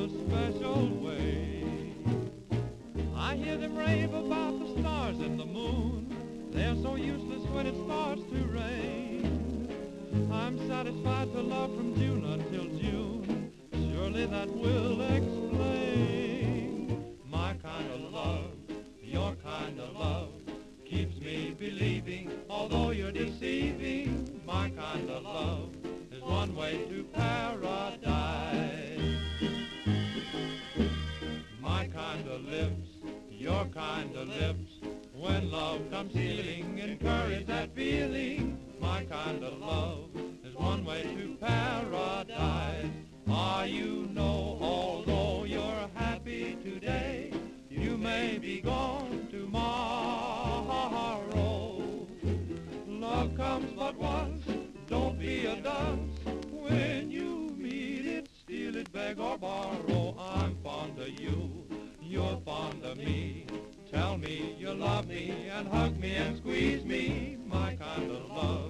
a special way. I hear them rave about the stars and the moon. They're so useless when it starts to rain. I'm satisfied to love from June until June. Surely that will explain my kind of love, your kind of love. Keeps me believing, although you're deceiving. My kind of love is one way to paradise. My kind of lips, your kind of lips. When love comes healing, encourage that feeling. My kind of love is one way to paradise. You know, although you're happy today, you may be gone tomorrow. Love comes but once, don't be a dunce. When you meet it, steal it, beg or borrow. I'm fond of you, you're fond of me. Tell me you love me and hug me and squeeze me. My kind of love